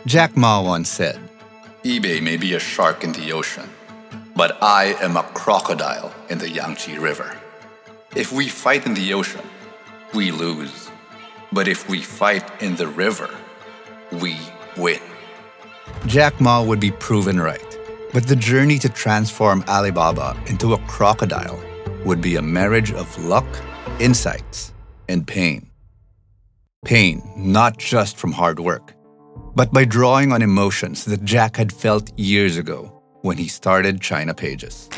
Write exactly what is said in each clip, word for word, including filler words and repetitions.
Jack Ma once said, eBay may be a shark in the ocean, but I am a crocodile in the Yangtze River. If we fight in the ocean, we lose. But if we fight in the river, we win. Jack Ma would be proven right, but the journey to transform Alibaba into a crocodile would be a marriage of luck, insights, and pain. Pain not just from hard work, but by drawing on emotions that Jack had felt years ago when he started China Pages.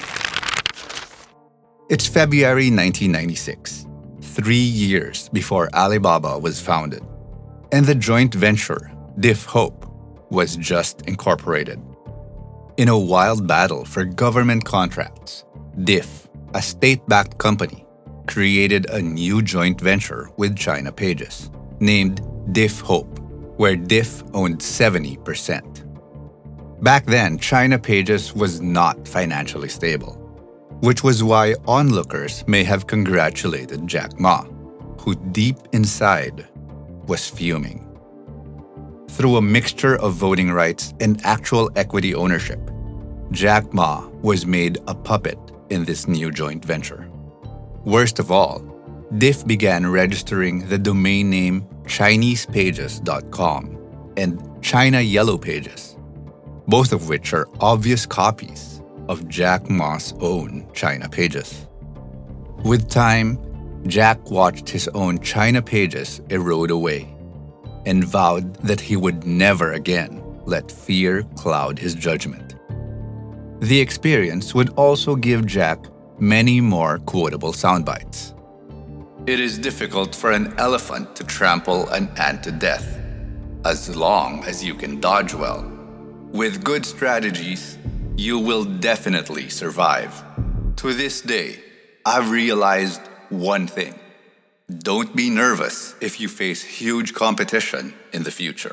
It's February nineteen ninety-six, three years before Alibaba was founded, and the joint venture, Diff Hope, was just incorporated. In a wild battle for government contracts, Diff, a state-backed company, created a new joint venture with China Pages, named Diff Hope, where Diff owned seventy percent. Back then, China Pages was not financially stable, which was why onlookers may have congratulated Jack Ma, who deep inside was fuming. Through a mixture of voting rights and actual equity ownership, Jack Ma was made a puppet in this new joint venture. Worst of all, Diff began registering the domain name Chinese Pages dot com and China Yellow Pages, both of which are obvious copies of Jack Ma's own China Pages. With time, Jack watched his own China Pages erode away and vowed that he would never again let fear cloud his judgment. The experience would also give Jack many more quotable soundbites. It is difficult for an elephant to trample an ant to death, as long as you can dodge well. With good strategies, you will definitely survive. To this day, I've realized one thing. Don't be nervous if you face huge competition in the future.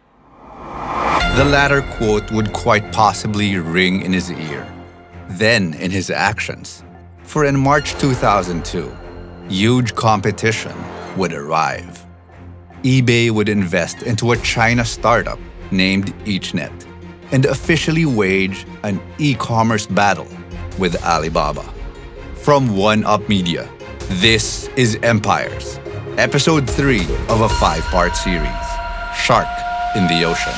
The latter quote would quite possibly ring in his ear, then in his actions. For in March two thousand two, huge competition would arrive. eBay would invest into a China startup named EachNet and officially wage an e-commerce battle with Alibaba. From One Up Media, this is Empires, Episode three of a five-part series, Shark in the Ocean.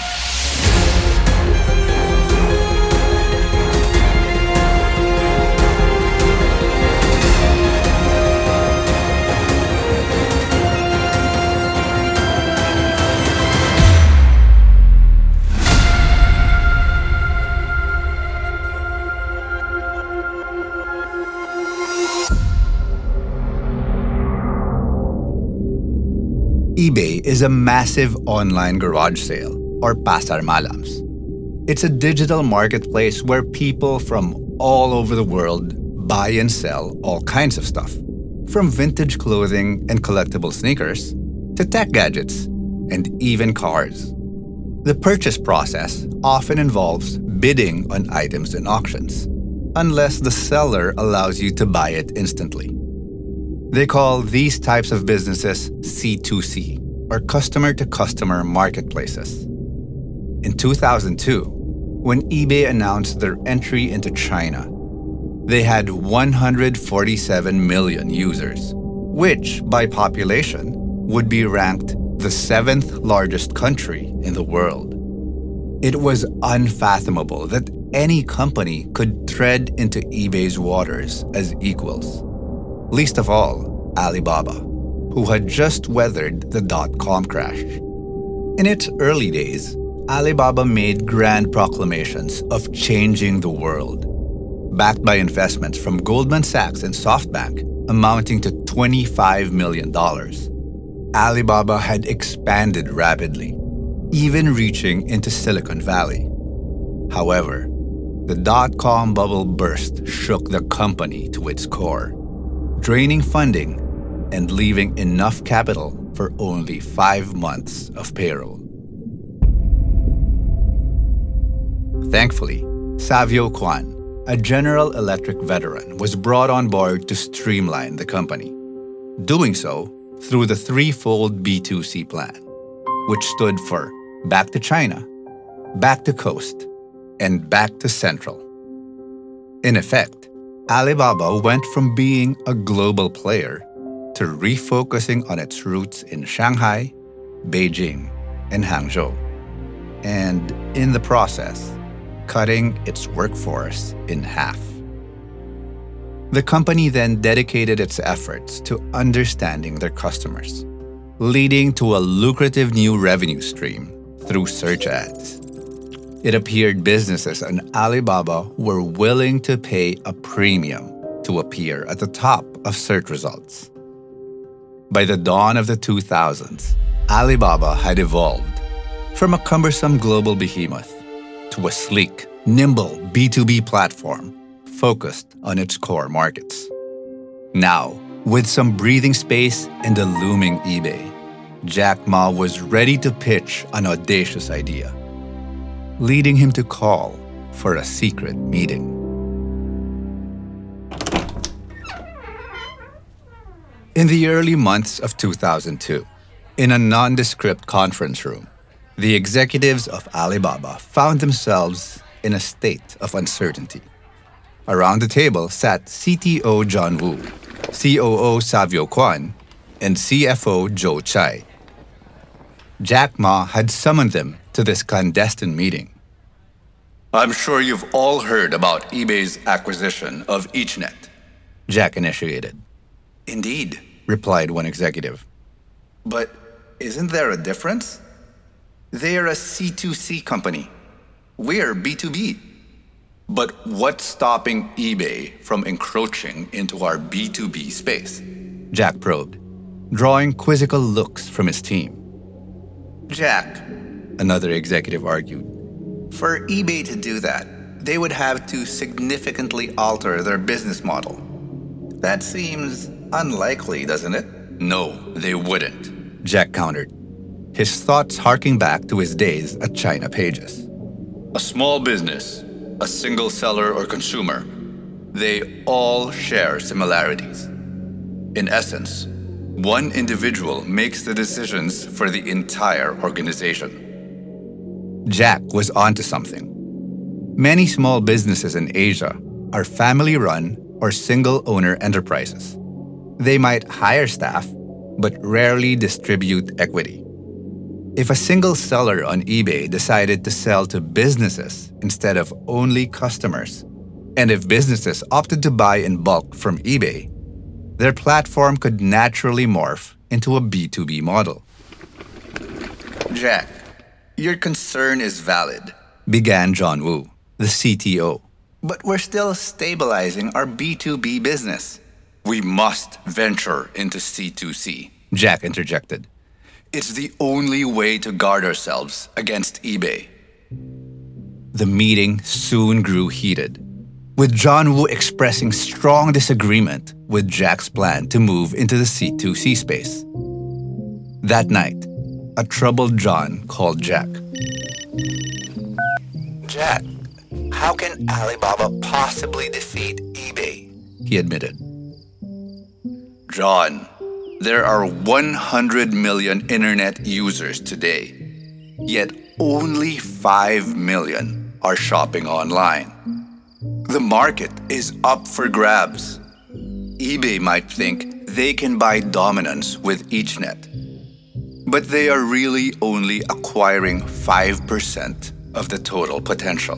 eBay is a massive online garage sale, or pasar malams. It's a digital marketplace where people from all over the world buy and sell all kinds of stuff, from vintage clothing and collectible sneakers to tech gadgets and even cars. The purchase process often involves bidding on items in auctions, unless the seller allows you to buy it instantly. They call these types of businesses C two C, or customer-to-customer marketplaces. In two thousand two, when eBay announced their entry into China, they had one hundred forty-seven million users, which, by population, would be ranked the seventh largest country in the world. It was unfathomable that any company could tread into eBay's waters as equals. Least of all, Alibaba, who had just weathered the dot-com crash. In its early days, Alibaba made grand proclamations of changing the world, backed by investments from Goldman Sachs and SoftBank amounting to twenty-five million dollars. Alibaba had expanded rapidly, even reaching into Silicon Valley. However, the dot-com bubble burst shook the company to its core, draining funding and leaving enough capital for only five months of payroll. Thankfully, Savio Kwan, a General Electric veteran, was brought on board to streamline the company, doing so through the threefold B two C plan, which stood for Back to China, back to coast, and back to central. In effect, Alibaba went from being a global player to refocusing on its roots in Shanghai, Beijing, and Hangzhou, and in the process, cutting its workforce in half. The company then dedicated its efforts to understanding their customers, leading to a lucrative new revenue stream through search ads. It appeared businesses on Alibaba were willing to pay a premium to appear at the top of search results. By the dawn of the two thousands, Alibaba had evolved from a cumbersome global behemoth to a sleek, nimble B two B platform focused on its core markets. Now, with some breathing space and a looming eBay, Jack Ma was ready to pitch an audacious idea, leading him to call for a secret meeting. In the early months of two thousand two, in a nondescript conference room, the executives of Alibaba found themselves in a state of uncertainty. Around the table sat C T O John Wu, C O O Savio Kwan, and C F O Joe Tsai. Jack Ma had summoned them to this clandestine meeting. I'm sure you've all heard about eBay's acquisition of EachNet. Jack initiated. Indeed, replied one executive. But isn't there a difference? They're a C two C company. We're B two B. But what's stopping eBay from encroaching into our B two B space? Jack probed, drawing quizzical looks from his team. Jack, another executive argued, for eBay to do that, they would have to significantly alter their business model. That seems unlikely, doesn't it? No, they wouldn't, Jack countered, his thoughts harking back to his days at China Pages. A small business, a single seller or consumer, they all share similarities. In essence, one individual makes the decisions for the entire organization. Jack was onto something. Many small businesses in Asia are family-run or single-owner enterprises. They might hire staff, but rarely distribute equity. If a single seller on eBay decided to sell to businesses instead of only customers, and if businesses opted to buy in bulk from eBay, their platform could naturally morph into a B two B model. Jack, your concern is valid, began John Wu, the C T O. But we're still stabilizing our B two B business. We must venture into C two C, Jack interjected. It's the only way to guard ourselves against eBay. The meeting soon grew heated, with John Wu expressing strong disagreement with Jack's plan to move into the C two C space. That night, a troubled John called Jack. Jack, how can Alibaba possibly defeat eBay? He admitted. John, there are one hundred million internet users today, yet only five million are shopping online. The market is up for grabs. eBay might think they can buy dominance with EachNet, but they are really only acquiring five percent of the total potential.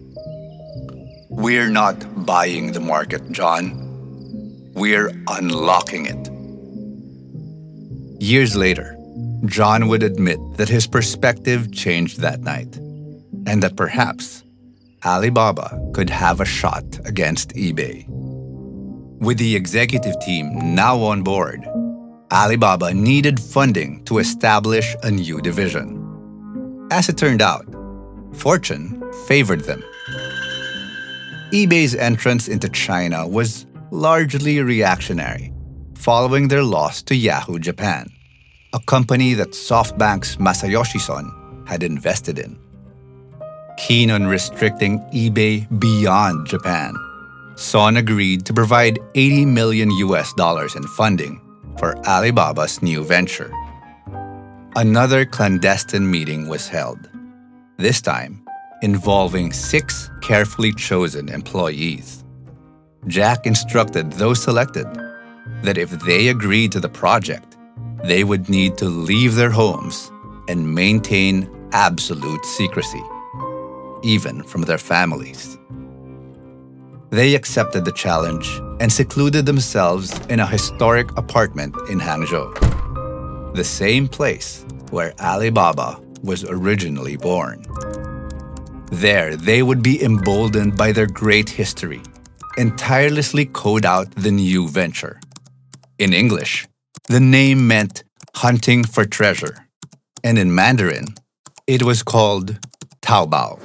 We're not buying the market, John. We're unlocking it. Years later, John would admit that his perspective changed that night, and that perhaps Alibaba could have a shot against eBay. With the executive team now on board, Alibaba needed funding to establish a new division. As it turned out, fortune favored them. eBay's entrance into China was largely reactionary, following their loss to Yahoo Japan, a company that SoftBank's Masayoshi Son had invested in. Keen on restricting eBay beyond Japan, Son agreed to provide eighty million U S dollars in funding for Alibaba's new venture. Another clandestine meeting was held, this time involving six carefully chosen employees. Jack instructed those selected that if they agreed to the project, they would need to leave their homes and maintain absolute secrecy, even from their families. They accepted the challenge and secluded themselves in a historic apartment in Hangzhou, the same place where Alibaba was originally born. There, they would be emboldened by their great history and tirelessly code out the new venture. In English, the name meant hunting for treasure, and in Mandarin, it was called Taobao.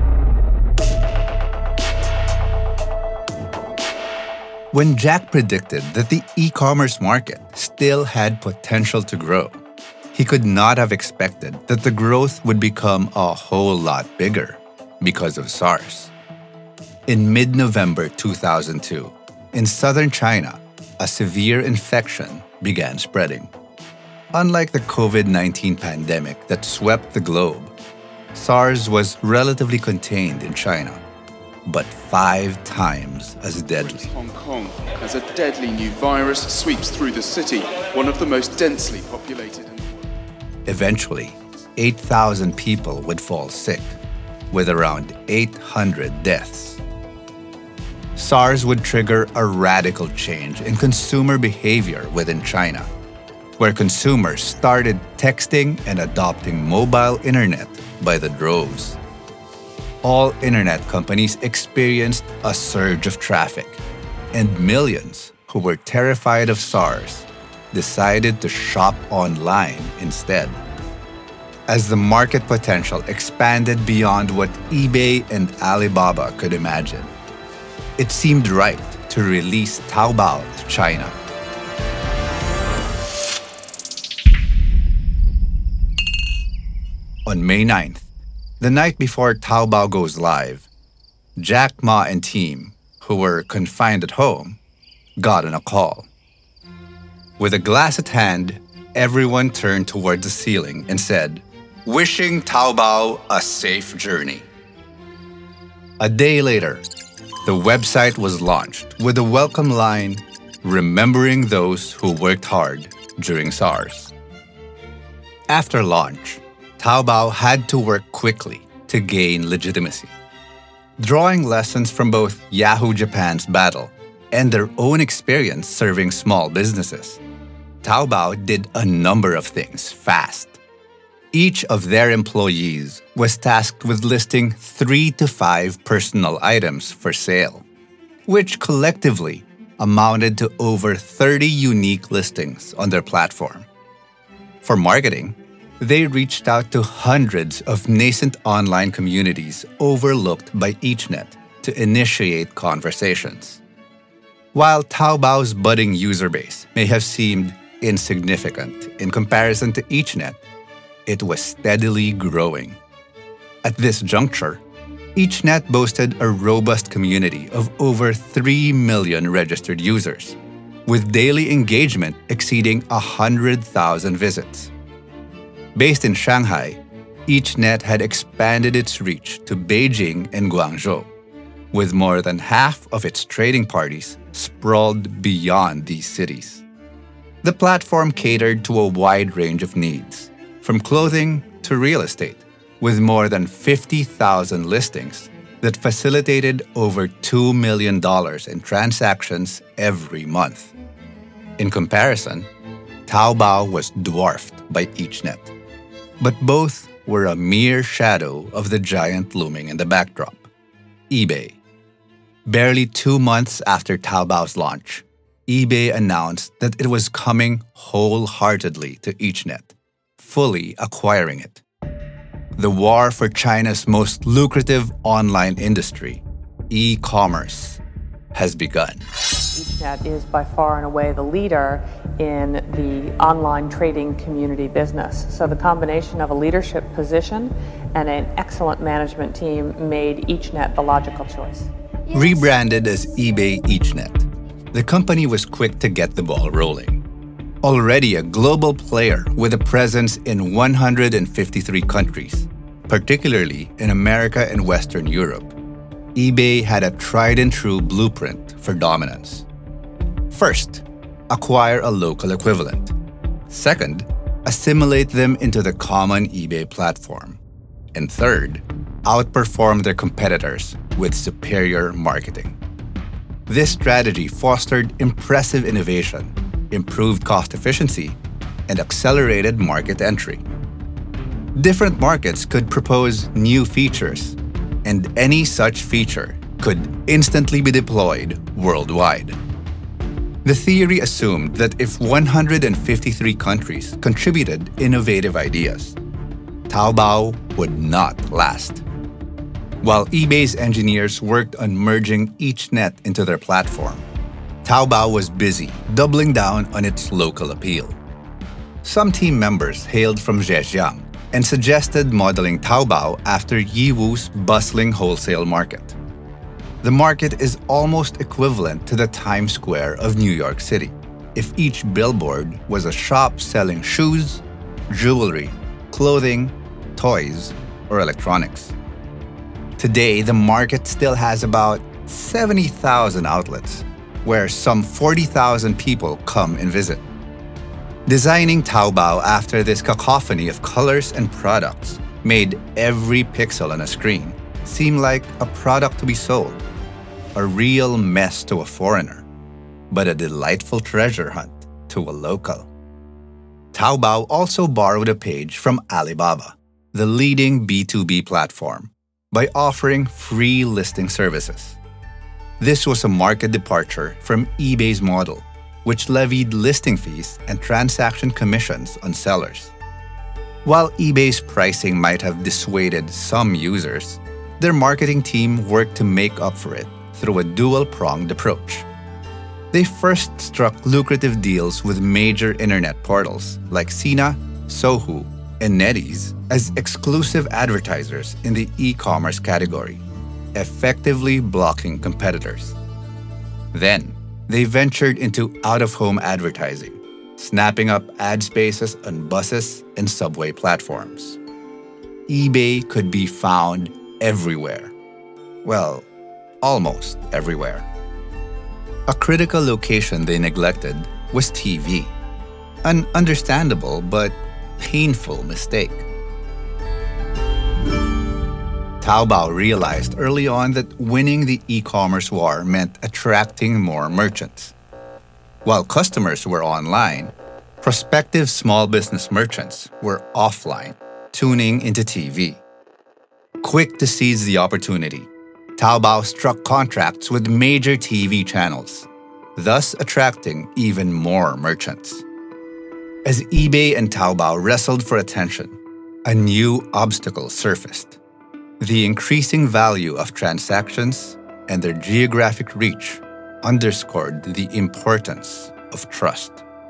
When Jack predicted that the e-commerce market still had potential to grow, he could not have expected that the growth would become a whole lot bigger because of SARS. In mid-November two thousand two, in southern China, a severe infection began spreading. Unlike the covid nineteen pandemic that swept the globe, SARS was relatively contained in China, but five times as deadly. Hong Kong, as a deadly new virus sweeps through the city, one of the most densely populated. Eventually, eight thousand people would fall sick, with around eight hundred deaths. SARS would trigger a radical change in consumer behavior within China, where consumers started texting and adopting mobile internet by the droves. All internet companies experienced a surge of traffic, and millions who were terrified of SARS decided to shop online instead. As the market potential expanded beyond what eBay and Alibaba could imagine, it seemed right to release Taobao to China. On May ninth, the night before Taobao goes live, Jack Ma and team, who were confined at home, got on a call. With a glass at hand, everyone turned toward the ceiling and said, "Wishing Taobao a safe journey." A day later, the website was launched with a welcome line, remembering those who worked hard during SARS. After launch, Taobao had to work quickly to gain legitimacy. Drawing lessons from both Yahoo Japan's battle and their own experience serving small businesses, Taobao did a number of things fast. Each of their employees was tasked with listing three to five personal items for sale, which collectively amounted to over thirty unique listings on their platform. For marketing, they reached out to hundreds of nascent online communities overlooked by EachNet to initiate conversations. While Taobao's budding user base may have seemed insignificant in comparison to EachNet, it was steadily growing. At this juncture, EachNet boasted a robust community of over three million registered users, with daily engagement exceeding one hundred thousand visits. Based in Shanghai, EachNet had expanded its reach to Beijing and Guangzhou, with more than half of its trading parties sprawled beyond these cities. The platform catered to a wide range of needs, from clothing to real estate, with more than fifty thousand listings that facilitated over two million dollars in transactions every month. In comparison, Taobao was dwarfed by EachNet, but both were a mere shadow of the giant looming in the backdrop, eBay. Barely two months after Taobao's launch, eBay announced that it was coming wholeheartedly to EachNet, fully acquiring it. The war for China's most lucrative online industry, e-commerce, has begun. EachNet is by far and away the leader in the online trading community business. So the combination of a leadership position and an excellent management team made EachNet the logical choice. Rebranded as eBay EachNet, the company was quick to get the ball rolling. Already a global player with a presence in one hundred fifty-three countries, particularly in America and Western Europe, eBay had a tried-and-true blueprint for dominance. First, acquire a local equivalent. Second, assimilate them into the common eBay platform. And third, outperform their competitors with superior marketing. This strategy fostered impressive innovation, improved cost efficiency, and accelerated market entry. Different markets could propose new features, and any such feature could instantly be deployed worldwide. The theory assumed that if one hundred fifty-three countries contributed innovative ideas, Taobao would not last. While eBay's engineers worked on merging each net into their platform, Taobao was busy doubling down on its local appeal. Some team members hailed from Zhejiang and suggested modeling Taobao after Yiwu's bustling wholesale market. The market is almost equivalent to the Times Square of New York City, if each billboard was a shop selling shoes, jewelry, clothing, toys, or electronics. Today, the market still has about seventy thousand outlets, where some forty thousand people come and visit. Designing Taobao after this cacophony of colors and products made every pixel on a screen seem like a product to be sold, a real mess to a foreigner, but a delightful treasure hunt to a local. Taobao also borrowed a page from Alibaba, the leading B two B platform, by offering free listing services. This was a market departure from eBay's model, which levied listing fees and transaction commissions on sellers. While eBay's pricing might have dissuaded some users, their marketing team worked to make up for it through a dual-pronged approach. They first struck lucrative deals with major internet portals like Sina, Sohu, and NetEase as exclusive advertisers in the e-commerce category, effectively blocking competitors. Then, they ventured into out-of-home advertising, snapping up ad spaces on buses and subway platforms. eBay could be found everywhere. Well, almost everywhere. A critical location they neglected was T V, an understandable but painful mistake. Taobao realized early on that winning the e-commerce war meant attracting more merchants. While customers were online, prospective small business merchants were offline, tuning into T V. Quick to seize the opportunity, Taobao struck contracts with major T V channels, thus attracting even more merchants. As eBay and Taobao wrestled for attention, a new obstacle surfaced: the increasing value of transactions and their geographic reach underscored the importance of trust.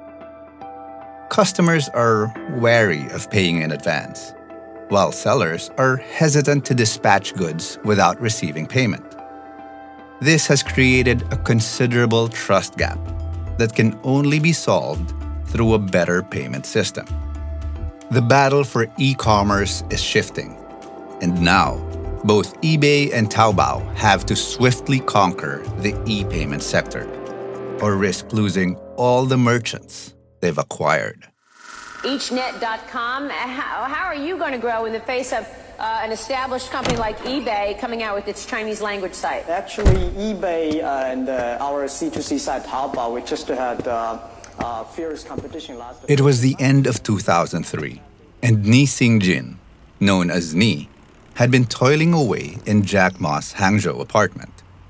Customers are wary of paying in advance, while sellers are hesitant to dispatch goods without receiving payment. This has created a considerable trust gap that can only be solved through a better payment system. The battle for e-commerce is shifting, and now both eBay and Taobao have to swiftly conquer the e-payment sector, or risk losing all the merchants they've acquired. each net dot com, how, how are you going to grow in the face of uh, an established company like eBay coming out with its Chinese language site? Actually, eBay uh, and uh, our C two C site Taobao, we just had uh, uh, fierce competition last. It was the end of two thousand three, and Ni Xingjin, known as Ni, had been toiling away in Jack Ma's Hangzhou apartment.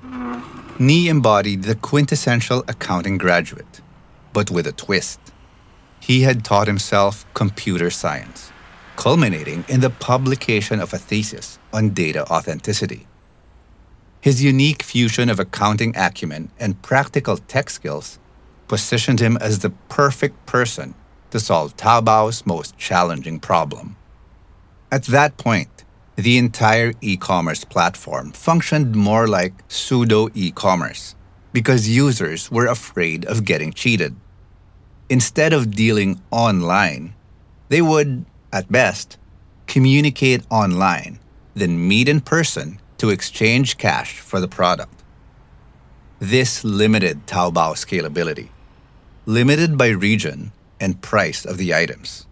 Ni embodied the quintessential accounting graduate, but with a twist. He had taught himself computer science, culminating in the publication of a thesis on data authenticity. His unique fusion of accounting acumen and practical tech skills positioned him as the perfect person to solve Taobao's most challenging problem. At that point, the entire e-commerce platform functioned more like pseudo e-commerce because users were afraid of getting cheated. Instead of dealing online, they would, at best, communicate online than meet in person to exchange cash for the product. This limited Taobao scalability, limited by region and price of the items.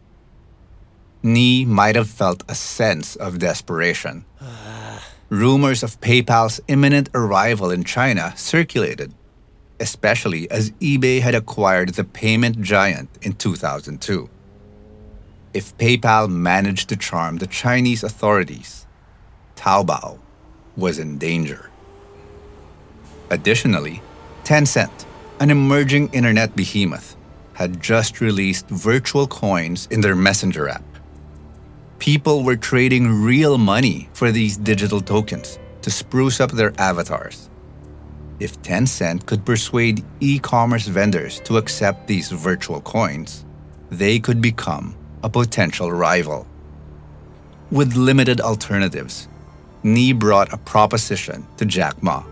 Ni might have felt a sense of desperation. Rumors of PayPal's imminent arrival in China circulated, especially as eBay had acquired the payment giant in two thousand two. If PayPal managed to charm the Chinese authorities, Taobao was in danger. Additionally, Tencent, an emerging internet behemoth, had just released virtual coins in their messenger app. People were trading real money for these digital tokens to spruce up their avatars. If Tencent could persuade e-commerce vendors to accept these virtual coins, they could become a potential rival. With limited alternatives, Ni brought a proposition to Jack Ma.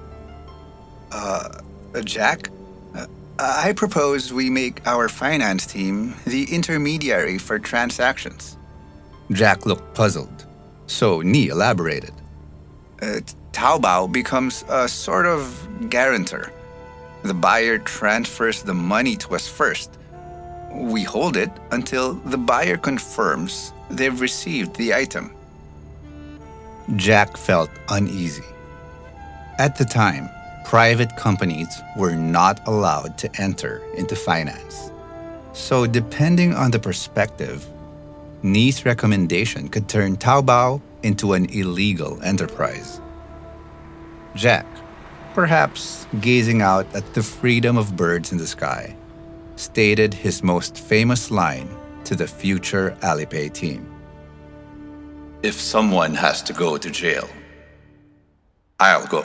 Uh, Jack? Uh, I propose we make our finance team the intermediary for transactions. Jack looked puzzled, so Ni elaborated. Uh, Taobao becomes a sort of guarantor. The buyer transfers the money to us first. We hold it until the buyer confirms they've received the item. Jack felt uneasy. At the time, private companies were not allowed to enter into finance. So depending on the perspective, Ni's recommendation could turn Taobao into an illegal enterprise. Jack, perhaps gazing out at the freedom of birds in the sky, stated his most famous line to the future Alipay team. If someone has to go to jail, I'll go.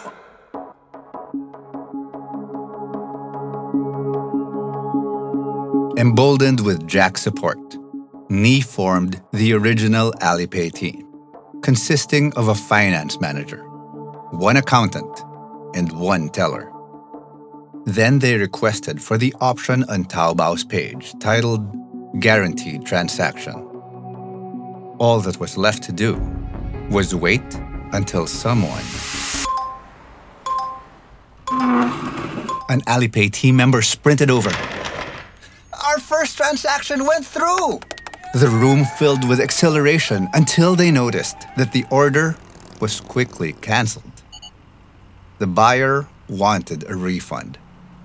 Emboldened with Jack's support, Ni formed the original Alipay team, consisting of a finance manager, one accountant, and one teller. Then they requested for the option on Taobao's page titled Guaranteed Transaction. All that was left to do was wait until someone, an Alipay team member, sprinted over. Our first transaction went through! The room filled with exhilaration until they noticed that the order was quickly canceled. The buyer wanted a refund.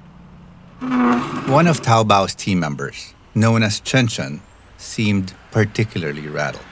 One of Taobao's team members, known as Chen Chen, seemed particularly rattled.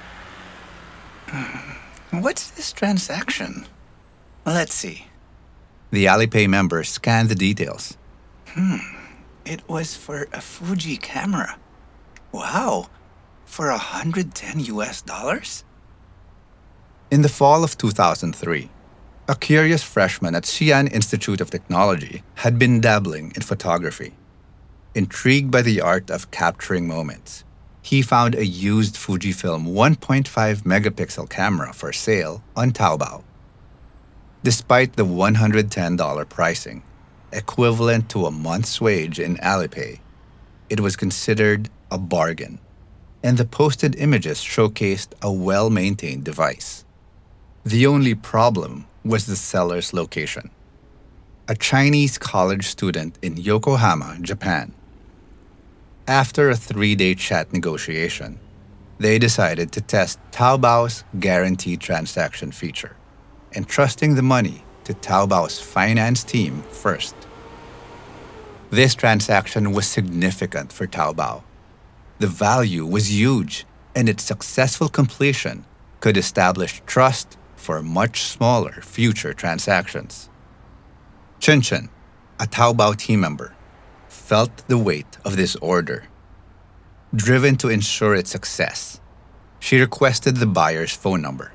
What's this transaction? Let's see. The Alipay member scanned the details. Hmm. It was for a Fuji camera. Wow. For one hundred ten U S dollars? In the fall of two thousand three, a curious freshman at Xi'an Institute of Technology had been dabbling in photography. Intrigued by the art of capturing moments, he found a used Fujifilm one point five megapixel camera for sale on Taobao. Despite the one hundred ten dollars pricing, equivalent to a month's wage in Alipay, it was considered a bargain, and the posted images showcased a well-maintained device. The only problem was the seller's location. A Chinese college student in Yokohama, Japan. After a three-day chat negotiation, they decided to test Taobao's guaranteed transaction feature, entrusting the money to Taobao's finance team first. This transaction was significant for Taobao. The value was huge, and its successful completion could establish trust for much smaller future transactions. Chen Chen, a Taobao team member, felt the weight of this order. Driven to ensure its success, she requested the buyer's phone number.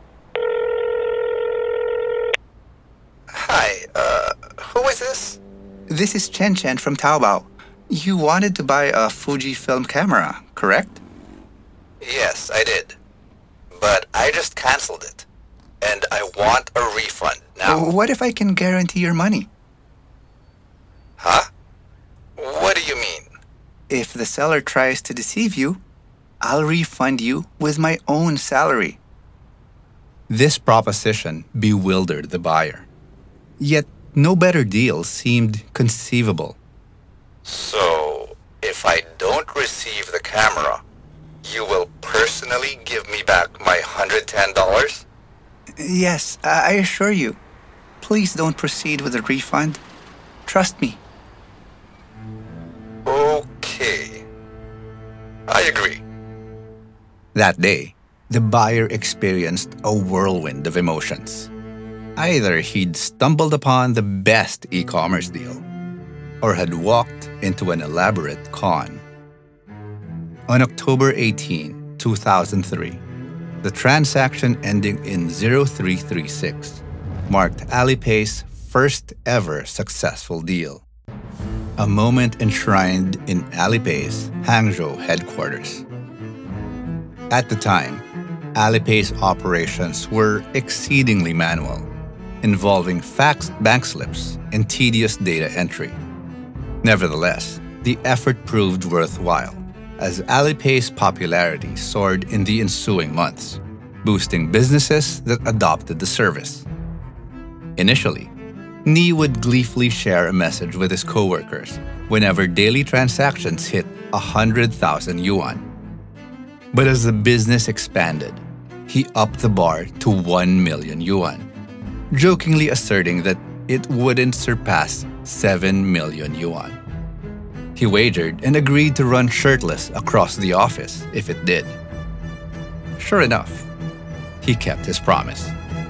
Hi, uh, who is this? This is Chen Chen from Taobao. You wanted to buy a Fujifilm camera, correct? Yes, I did. But I just canceled it. And I want a refund now. What if I can guarantee your money? Huh? What do you mean? If the seller tries to deceive you, I'll refund you with my own salary This proposition bewildered the buyer. Yet, no better deal seemed conceivable. So, if I don't receive the camera, you will personally give me back my one hundred ten dollars? Yes, I assure you. Please don't proceed with the refund. Trust me. Okay. I agree. That day, the buyer experienced a whirlwind of emotions. Either he'd stumbled upon the best e-commerce deal, or had walked into an elaborate con. On October eighteenth, two thousand three, the transaction ending in zero three three six marked Alipay's first ever successful deal. A moment enshrined in Alipay's Hangzhou headquarters. At the time, Alipay's operations were exceedingly manual, involving faxed bank slips and tedious data entry. Nevertheless, the effort proved worthwhile, as Alipay's popularity soared in the ensuing months, boosting businesses that adopted the service. Initially, Ni would gleefully share a message with his coworkers whenever daily transactions hit one hundred thousand yuan. But as the business expanded, he upped the bar to one million yuan, jokingly asserting that it wouldn't surpass seven million yuan. He wagered and agreed to run shirtless across the office if it did. Sure enough, he kept his promise.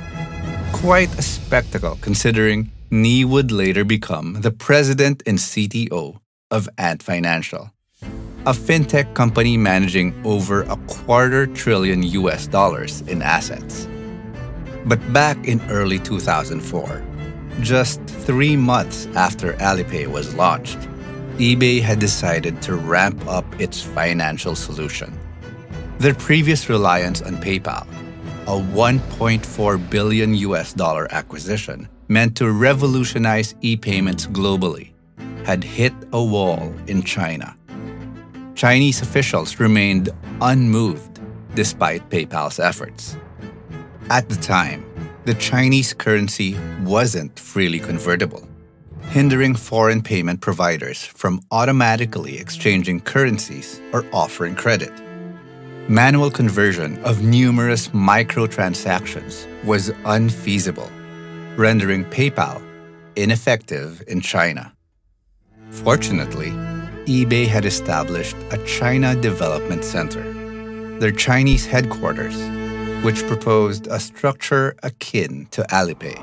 Quite a spectacle considering Ni would later become the president and C T O of Ant Financial, a fintech company managing over a quarter trillion U S dollars in assets. But back in early two thousand four, just three months after Alipay was launched, eBay had decided to ramp up its financial solution. Their previous reliance on PayPal, a one point four billion U S dollar acquisition meant to revolutionize e-payments globally, had hit a wall in China. Chinese officials remained unmoved despite PayPal's efforts. At the time, the Chinese currency wasn't freely convertible, hindering foreign payment providers from automatically exchanging currencies or offering credit. Manual conversion of numerous microtransactions was unfeasible, rendering PayPal ineffective in China. Fortunately, eBay had established a China Development Center, their Chinese headquarters, which proposed a structure akin to Alipay.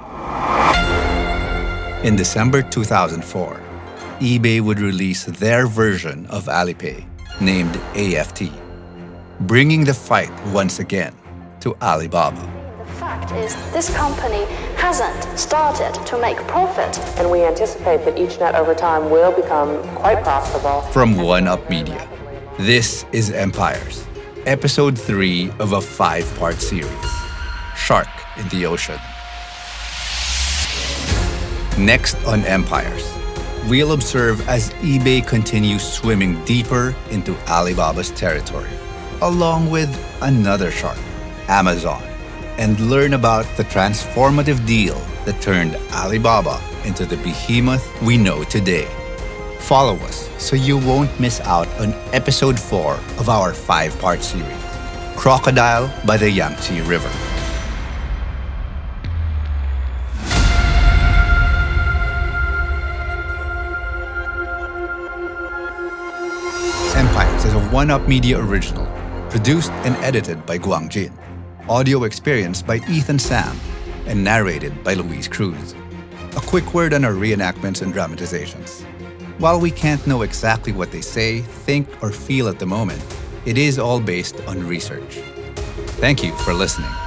In December two thousand four, eBay would release their version of Alipay, named A F T, bringing the fight once again to Alibaba. The fact is, this company hasn't started to make profit. And we anticipate that eachnet over time will become quite profitable. From One Up Media, this is Empires, episode three of a five-part series, Shark in the Ocean. Next on Empires, we'll observe as eBay continues swimming deeper into Alibaba's territory, along with another shark, Amazon, and learn about the transformative deal that turned Alibaba into the behemoth we know today. Follow us so you won't miss out on episode four of our five-part series, Crocodile by the Yangtze River. Empires is a One Up Media original, produced and edited by Guang Jin, audio experienced by Ethan Sam, and narrated by Luis Cruz. A quick word on our reenactments and dramatizations. While we can't know exactly what they say, think, or feel at the moment, it is all based on research. Thank you for listening.